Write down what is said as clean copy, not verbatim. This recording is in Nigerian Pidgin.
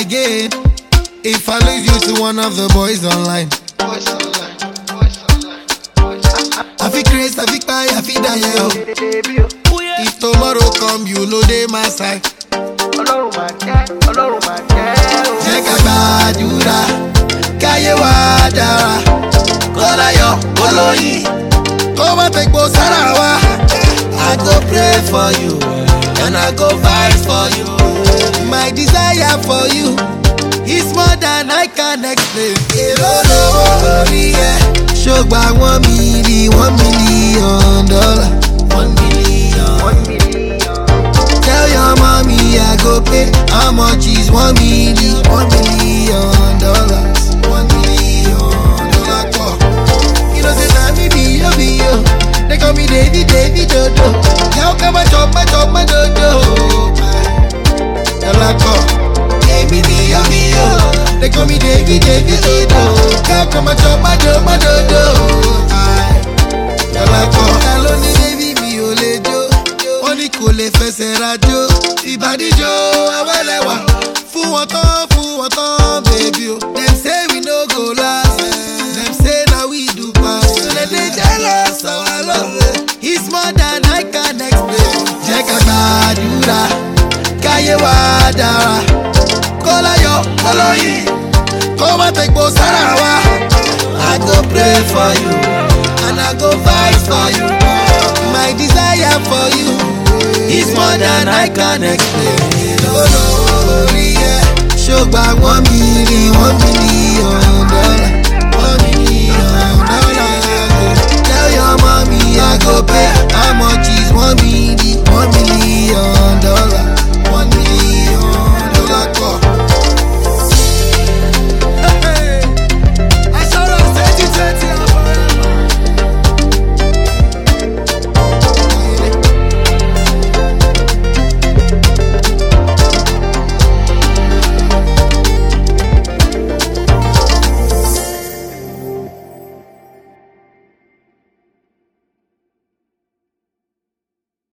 again. If I lose you to one of the boys online. I feel crazy, I feel tired, I feel die. If tomorrow come, you know they my side. Check a badura, kaye wadara, kola yo, koloyi, koma take bo sarawa. I go pray for you, and I go fight for you. My desire for you is more than I can explain. Shogba $1 million, $1 million. $1 million. Tell your mommy I go pay. How much is $1 million? $1 million. $1 million. You know say na me be yo. They call me Davy Dodo. How come I chop my dodo? Baby yo. They call me Davy Dodo. How come I chop my dodo? Hello ni baby mi ò lè jó. Wọ́n ní kò lè fẹsẹ̀ rajó. Ìbàdíjọ́ awẹ́lẹ́wà. Fún wọn tán baby o. Dem say we no go last. Dem say na we do pass. So dem dey jealous of our love. It's more than I can explain. Jẹ́ ká gbàdúrà, káyé wá dára. Kọ́lá yọ, kọ́lọ́yìn, kó má tẹ̀gbọ́ sára wa. I go pray for you, and I go fight for you. My desire for you is more than I can explain. Shogba $1 million, $1 million.